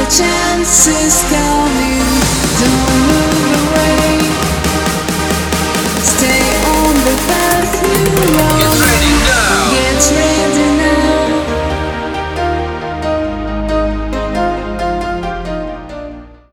chance is coming. Don't move away. Stay on the path you